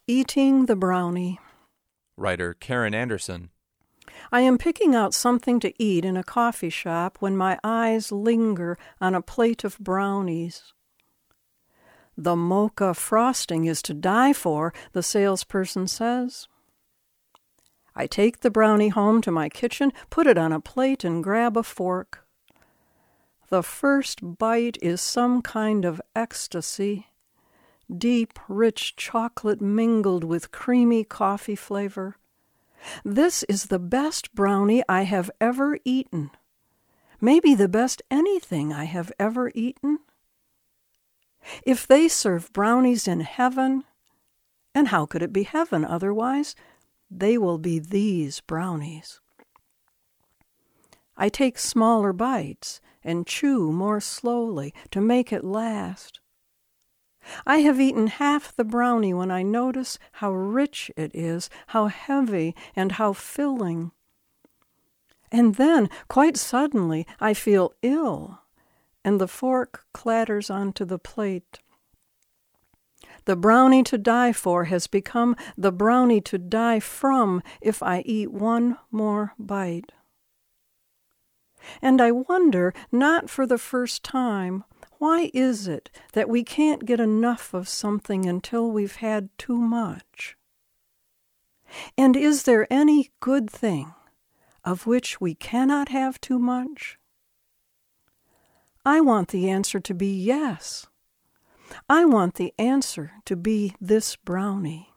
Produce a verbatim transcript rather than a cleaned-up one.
Eating the brownie. Writer Karen Anderson. I am picking out something to eat in a coffee shop when my eyes linger on a plate of brownies. The mocha frosting is to die for, the salesperson says. I take the brownie home to my kitchen, put it on a plate, and grab a fork. The first bite is some kind of ecstasy. Deep, rich chocolate mingled with creamy coffee flavor. This is the best brownie I have ever eaten. Maybe the best anything I have ever eaten. If they serve brownies in heaven, and how could it be heaven otherwise? They will be these brownies. I take smaller bites and chew more slowly to make it last. I have eaten half the brownie when I notice how rich it is, how heavy and how filling. And then, quite suddenly, I feel ill, and the fork clatters onto the plate. The brownie to die for has become the brownie to die from if I eat one more bite. And I wonder, not for the first time, why is it that we can't get enough of something until we've had too much? And is there any good thing of which we cannot have too much? I want the answer to be yes. I want the answer to be this brownie.